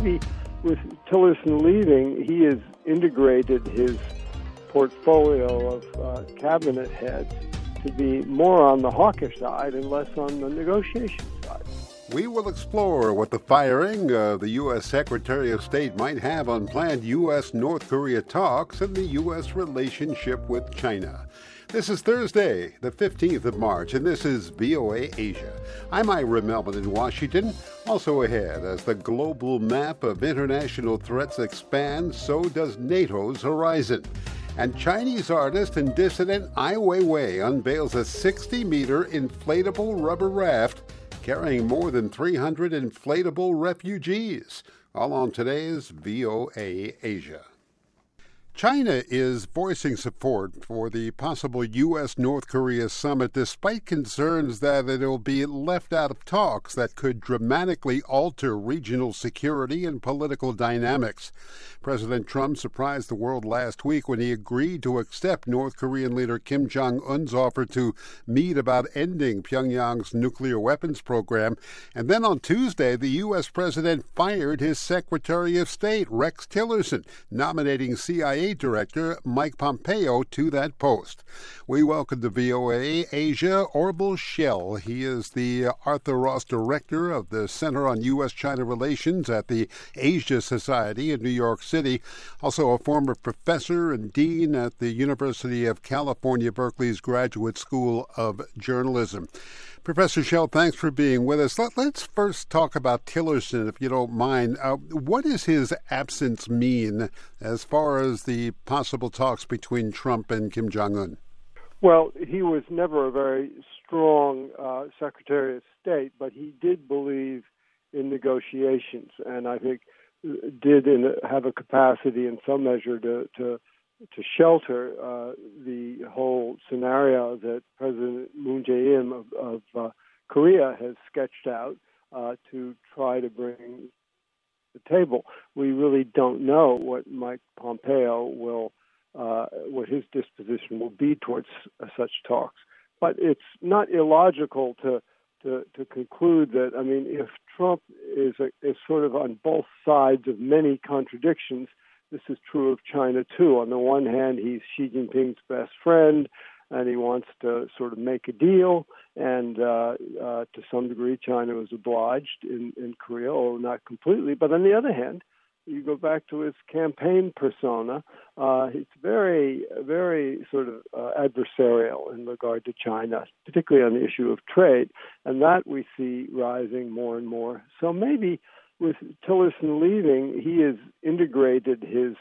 maybe with Tillerson leaving, he has integrated his portfolio of cabinet heads to be more on the hawkish side and less on the negotiation side. We will explore what the firing of the U.S. Secretary of State might have on planned U.S.-North Korea talks and the U.S. relationship with China. This is Thursday, the 15th of March, and this is VOA Asia. I'm Ira Melvin in Washington. Also ahead, as the global map of international threats expands, so does NATO's horizon. And Chinese artist and dissident Ai Weiwei unveils a 60-meter inflatable rubber raft carrying more than 300 inflatable refugees. All on today's VOA Asia. China is voicing support for the possible U.S.-North Korea summit despite concerns that it will be left out of talks that could dramatically alter regional security and political dynamics. President Trump surprised the world last week when he agreed to accept North Korean leader Kim Jong-un's offer to meet about ending Pyongyang's nuclear weapons program. And then on Tuesday, the U.S. president fired his Secretary of State, Rex Tillerson, nominating CIA Director Mike Pompeo to that post. We welcome to VOA Asia Orville Schell. He is the Arthur Ross Director of the Center on U.S.-China Relations at the Asia Society in New York City. Also a former professor and dean at the University of California, Berkeley's Graduate School of Journalism. Professor Schell, thanks for being with us. Let's first talk about Tillerson, if you don't mind. What does his absence mean as far as the possible talks between Trump and Kim Jong-un? Well, he was never a very strong Secretary of State, but he did believe in negotiations, and I think did have a capacity in some measure to shelter the whole scenario that President Moon Jae-in of Korea has sketched out to try to bring to the table. We really don't know what Mike Pompeo what his disposition will be towards such talks. But it's not illogical to conclude that, I mean, if Trump is sort of on both sides of many contradictions, this is true of China, too. On the one hand, he's Xi Jinping's best friend, and he wants to sort of make a deal. And to some degree, China was obliged in Korea, although not completely. But on the other hand, you go back to his campaign persona, it's very, very sort of adversarial in regard to China, particularly on the issue of trade. And that we see rising more and more. So maybe with Tillerson leaving, he has integrated his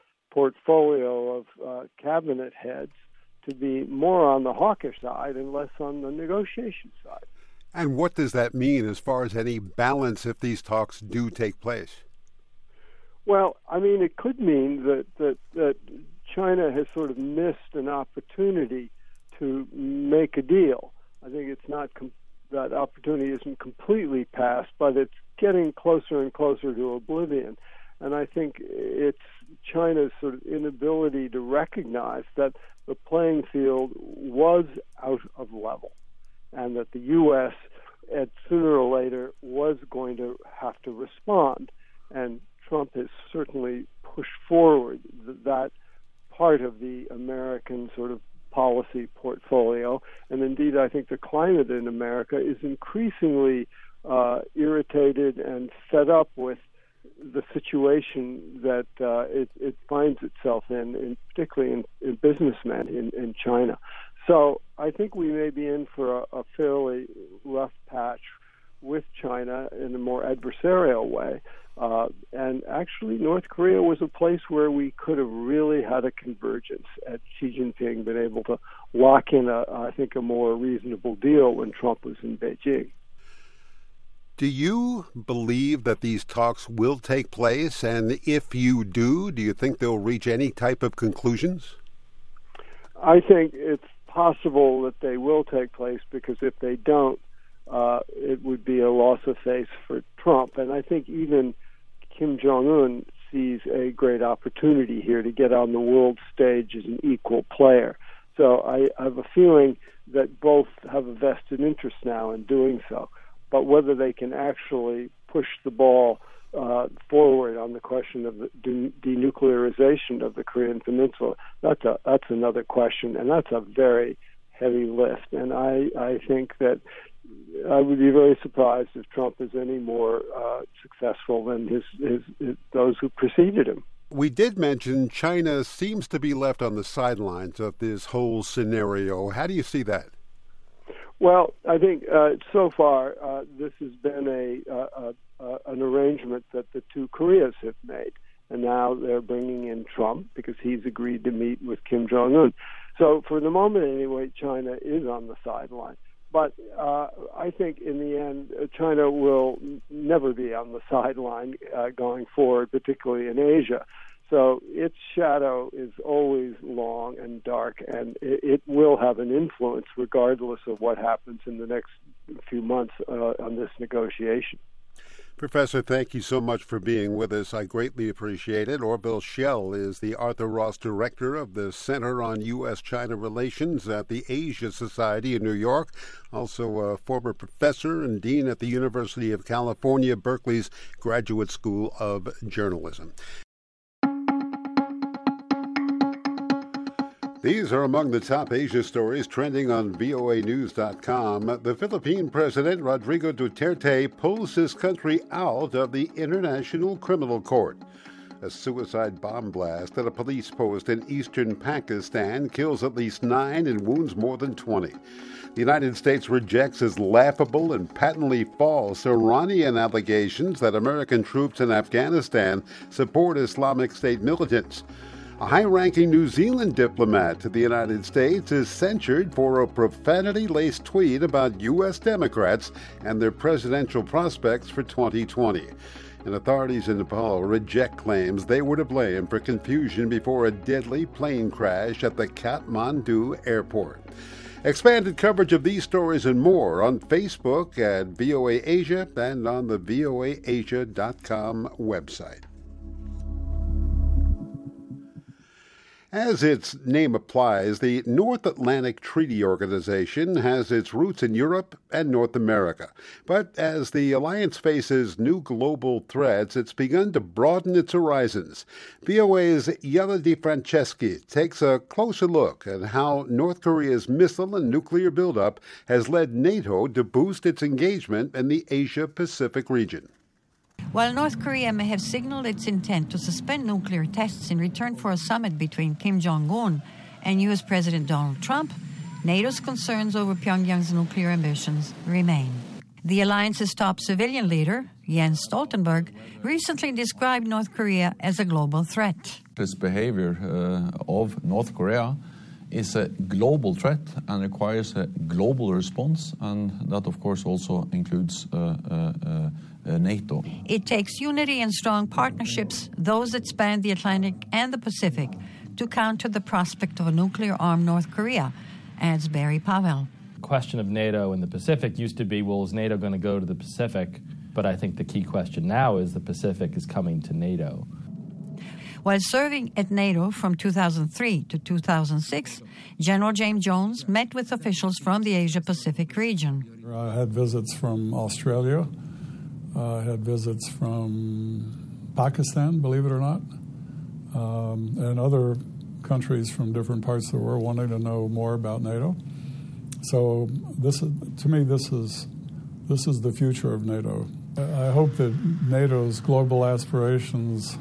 portfolio of cabinet heads to be more on the hawkish side and less on the negotiation side. And what does that mean as far as any balance if these talks do take place? Well, I mean, it could mean that China has sort of missed an opportunity to make a deal. I think it's not that opportunity isn't completely passed, but it's getting closer and closer to oblivion. And I think it's China's sort of inability to recognize that the playing field was out of level and that the U.S. Sooner or later was going to have to respond. And Trump has certainly pushed forward that part of the American sort of policy portfolio. And indeed, I think the climate in America is increasingly irritated and fed up with the situation that it finds itself in particularly in businessmen in China. So I think we may be in for a fairly rough patch with China in a more adversarial way. And actually, North Korea was a place where we could have really had a convergence had Xi Jinping been able to lock in, I think, a more reasonable deal when Trump was in Beijing. Do you believe that these talks will take place? And if you do you think they'll reach any type of conclusions? I think it's possible that they will take place because if they don't, it would be a loss of face for Trump. And I think even Kim Jong-un sees a great opportunity here to get on the world stage as an equal player. So I have a feeling that both have a vested interest now in doing so. But whether they can actually push the ball forward on the question of the denuclearization of the Korean Peninsula. That's another question, and that's a very heavy lift. And I think that I would be very surprised if Trump is any more successful than those who preceded him. We did mention China seems to be left on the sidelines of this whole scenario. How do you see that? Well, I think so far this has been an arrangement that the two Koreas have made, and now they're bringing in Trump because he's agreed to meet with Kim Jong-un. So for the moment, anyway, China is on the sideline. But I think in the end, China will never be on the sideline going forward, particularly in Asia. So its shadow is always long and dark, and it will have an influence regardless of what happens in the next few months on this negotiation. Professor, thank you so much for being with us. I greatly appreciate it. Orville Schell is the Arthur Ross Director of the Center on U.S.-China Relations at the Asia Society in New York, also a former professor and dean at the University of California, Berkeley's Graduate School of Journalism. These are among the top Asia stories trending on voanews.com. The Philippine President Rodrigo Duterte pulls his country out of the International Criminal Court. A suicide bomb blast at a police post in eastern Pakistan kills at least 9 and wounds more than 20. The United States rejects as laughable and patently false Iranian allegations that American troops in Afghanistan support Islamic State militants. A high-ranking New Zealand diplomat to the United States is censured for a profanity-laced tweet about U.S. Democrats and their presidential prospects for 2020. And authorities in Nepal reject claims they were to blame for confusion before a deadly plane crash at the Kathmandu airport. Expanded coverage of these stories and more on Facebook at VOA Asia and on the voaasia.com website. As its name applies, the North Atlantic Treaty Organization has its roots in Europe and North America. But as the alliance faces new global threats, it's begun to broaden its horizons. VOA's Yella DeFranceschi takes a closer look at how North Korea's missile and nuclear buildup has led NATO to boost its engagement in the Asia-Pacific region. While North Korea may have signaled its intent to suspend nuclear tests in return for a summit between Kim Jong-un and U.S. President Donald Trump, NATO's concerns over Pyongyang's nuclear ambitions remain. The alliance's top civilian leader, Jens Stoltenberg, recently described North Korea as a global threat. This behavior of North Korea is a global threat and requires a global response, and that, of course, also includes NATO. It takes unity and strong partnerships, those that span the Atlantic and the Pacific, to counter the prospect of a nuclear-armed North Korea, adds Barry Powell. The question of NATO in the Pacific used to be, well, is NATO going to go to the Pacific? But I think the key question now is the Pacific is coming to NATO. While serving at NATO from 2003 to 2006, General James Jones met with officials from the Asia-Pacific region. I had visits from Australia. I had visits from Pakistan, believe it or not, and other countries from different parts of the world wanting to know more about NATO. So this is, to me, this is the future of NATO. I hope that NATO's global aspirations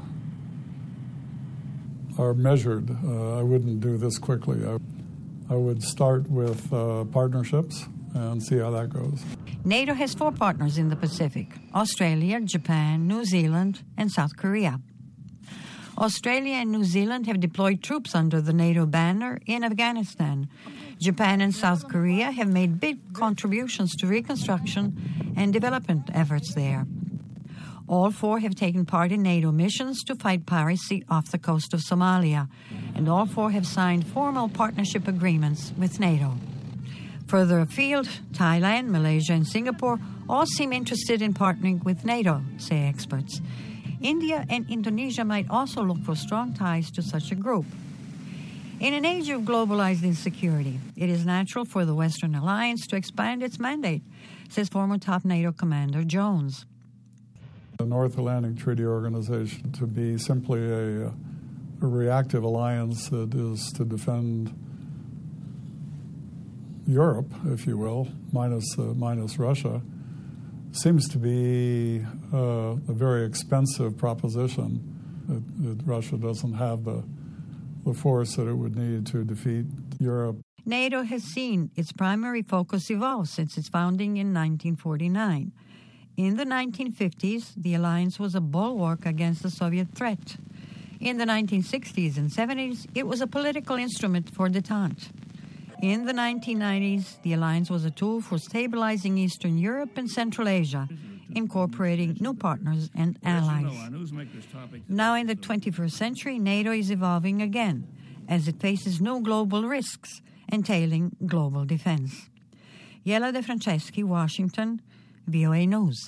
are measured. I wouldn't do this quickly. I would start with partnerships and see how that goes. NATO has 4 partners in the Pacific: Australia, Japan, New Zealand, and South Korea. Australia and New Zealand have deployed troops under the NATO banner in Afghanistan. Japan and South Korea have made big contributions to reconstruction and development efforts there. All 4 have taken part in NATO missions to fight piracy off the coast of Somalia, and all 4 have signed formal partnership agreements with NATO. Further afield, Thailand, Malaysia, and Singapore all seem interested in partnering with NATO, say experts. India and Indonesia might also look for strong ties to such a group. In an age of globalized insecurity, it is natural for the Western Alliance to expand its mandate, says former top NATO commander Jones. the North Atlantic Treaty Organization to be simply a reactive alliance that is to defend Europe, if you will, minus Russia, seems to be a very expensive proposition. That Russia doesn't have the force that it would need to defeat Europe. NATO has seen its primary focus evolve since its founding in 1949. In the 1950s, the alliance was a bulwark against the Soviet threat. In the 1960s and 70s, it was a political instrument for détente. In the 1990s, the alliance was a tool for stabilizing Eastern Europe and Central Asia, incorporating new partners and allies. Now in the 21st century, NATO is evolving again as it faces new global risks entailing global defense. Jella De Franceschi, Washington, VOA News.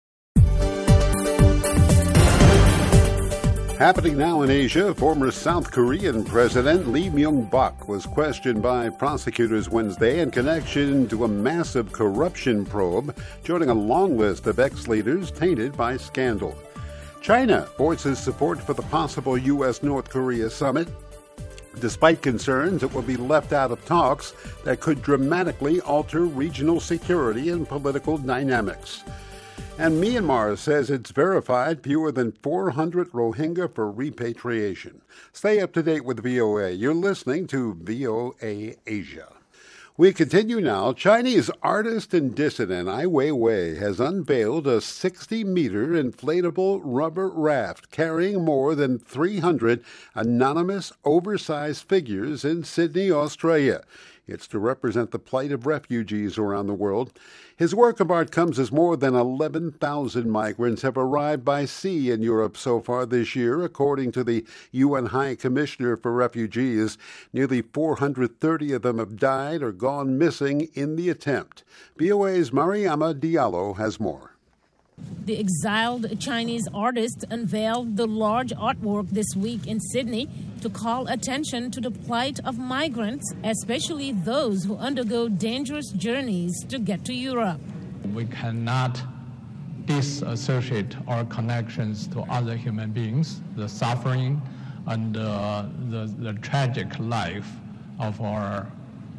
Happening now in Asia, former South Korean President Lee Myung-bak was questioned by prosecutors Wednesday in connection to a massive corruption probe, joining a long list of ex-leaders tainted by scandal. China voices support for the possible U.S.-North Korea summit, despite concerns it will be left out of talks that could dramatically alter regional security and political dynamics. And Myanmar says it's verified fewer than 400 Rohingya for repatriation. Stay up to date with VOA. You're listening to VOA Asia. We continue now. Chinese artist and dissident Ai Weiwei has unveiled a 60-meter inflatable rubber raft carrying more than 300 anonymous, oversized figures in Sydney, Australia. It's to represent the plight of refugees around the world. His work of art comes as more than 11,000 migrants have arrived by sea in Europe so far this year, according to the UN High Commissioner for Refugees. Nearly 430 of them have died or gone missing in the attempt. VOA's Mariama Diallo has more. The exiled Chinese artist unveiled the large artwork this week in Sydney to call attention to the plight of migrants, especially those who undergo dangerous journeys to get to Europe. We cannot disassociate our connections to other human beings, the suffering and the tragic life of our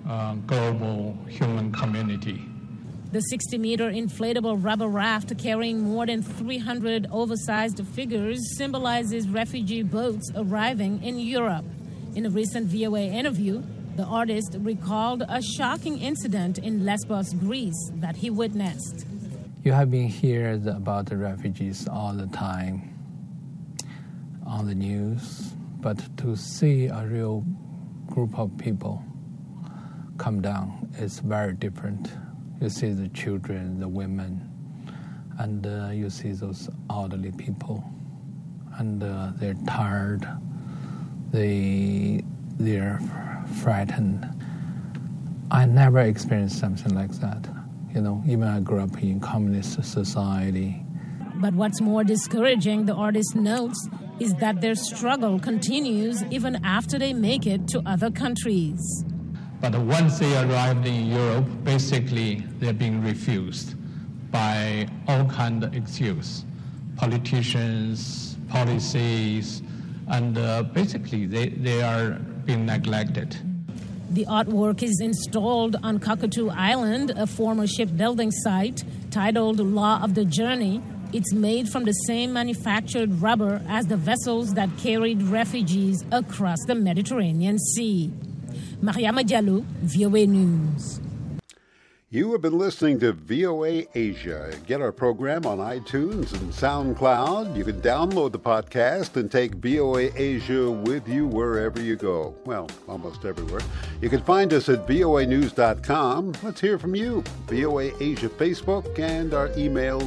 global human community. The 60-meter inflatable rubber raft carrying more than 300 oversized figures symbolizes refugee boats arriving in Europe. In a recent VOA interview, the artist recalled a shocking incident in Lesbos, Greece, that he witnessed. You have been hearing about the refugees all the time on the news, but to see a real group of people come down is very different. You see the children, the women, and you see those elderly people, and they're tired, they're frightened. I never experienced something like that. You know, even I grew up in communist society. But what's more discouraging, the artist notes, is that their struggle continues even after they make it to other countries. But once they arrived in Europe, basically they're being refused by all kinds of excuses, politicians, policies, and basically they are being neglected. The artwork is installed on Cockatoo Island, a former shipbuilding site, titled Law of the Journey. It's made from the same manufactured rubber as the vessels that carried refugees across the Mediterranean Sea. Mariama Diallo, VOA News. You have been listening to VOA Asia. Get our program on iTunes and SoundCloud. You can download the podcast and take VOA Asia with you wherever you go. Well, almost everywhere. You can find us at voanews.com. Let's hear from you. VOA Asia Facebook and our email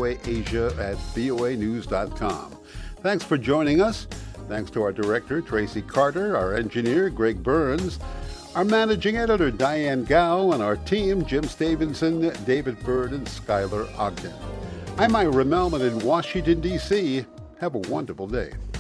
voaasia@voanews.com. Thanks for joining us. Thanks to our director, Tracy Carter, our engineer, Greg Burns, our managing editor, Diane Gao, and our team, Jim Stevenson, David Bird, and Skylar Ogden. I'm Ira Melman in Washington, D.C. Have a wonderful day.